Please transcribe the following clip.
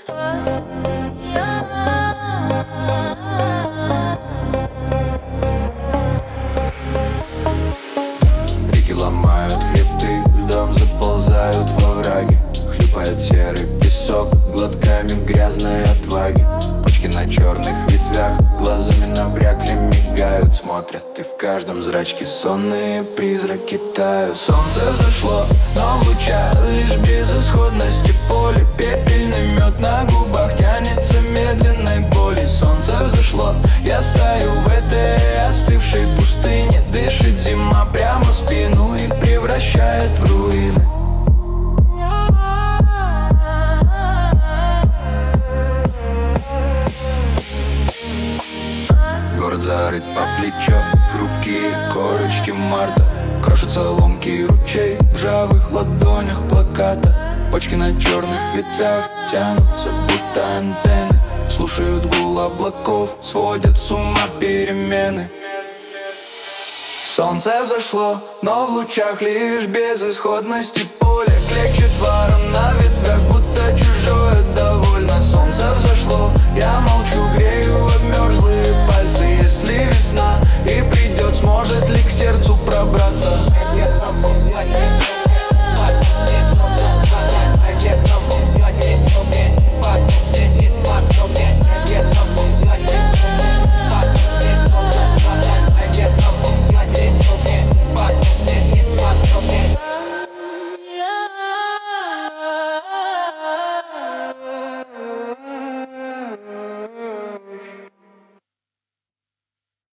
Реки ломают хребты, льдом заползают во враги. Хлюпает серый песок глотками грязной отваги. Почки на черных ветвях глазами набрякли, мигают, смотрят, и в каждом зрачке сонные призраки тают. Солнце взошло, но в лучах лишь безысходности. Поле, пепельный мед на губах тянется медленной боли. Солнце взошло, я стою в этой остывшей пустыне. Дышит зима прямо в спину и превращает в руины. Город зарыт по плечо, хрупкие корочки марта. Крошится ломкий ручей, в ржавых ладонях плаката. Почки на черных ветвях тянутся, будто антенны. Слушают гул облаков, сводят с ума перемены. Солнце взошло, но в лучах лишь безысходности. Поле клечет ворон на ветру.